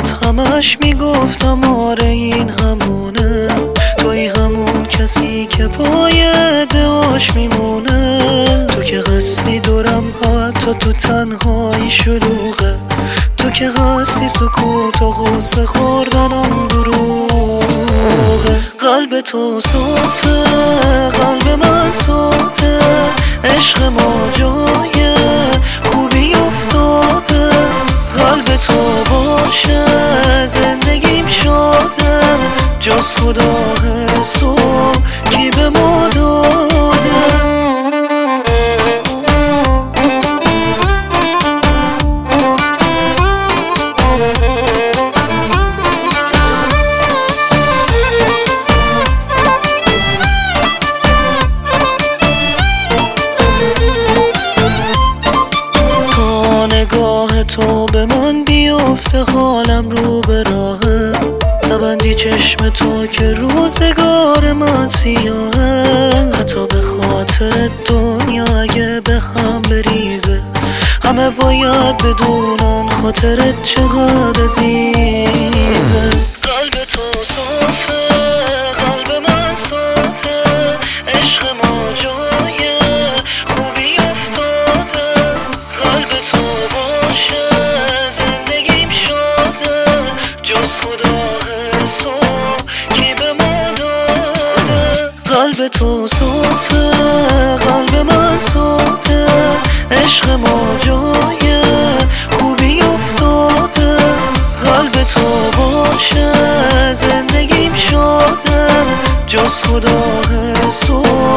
بود همش میگفتم آره این همونه، توی همون کسی که پای ادعاش میمونه. تو که هستی دورم حتی تو تنهایی شلوغه، تو که هستی سکوت و غصه خوردنم دروغه. قلب تو صافه، قلب من ساده، عشق ما جای خوبی افتاده. قلب تو باشه زندگیم شاده، جز خدا حسو کی به ما داده. نگاه تو به من بیفته حالم رو به راهه، نبندی چشم تو که روزگار من سیاهه. حتی به خاطر دنیا اگه به هم بریزه، همه باید بدونن خاطرت چقدر عزیزه. قلب تو صافه، قلب من ساده، عشق ما جای خوبی افتاده. قلب تو باشه زندگیم شاده، جز خدا حسو کی به ما داده. قلب تو صافه، قلب من ساده، عشق ما جای خوبی افتاده. قلب تو باشه زندگیم شاده، جز خدا حسو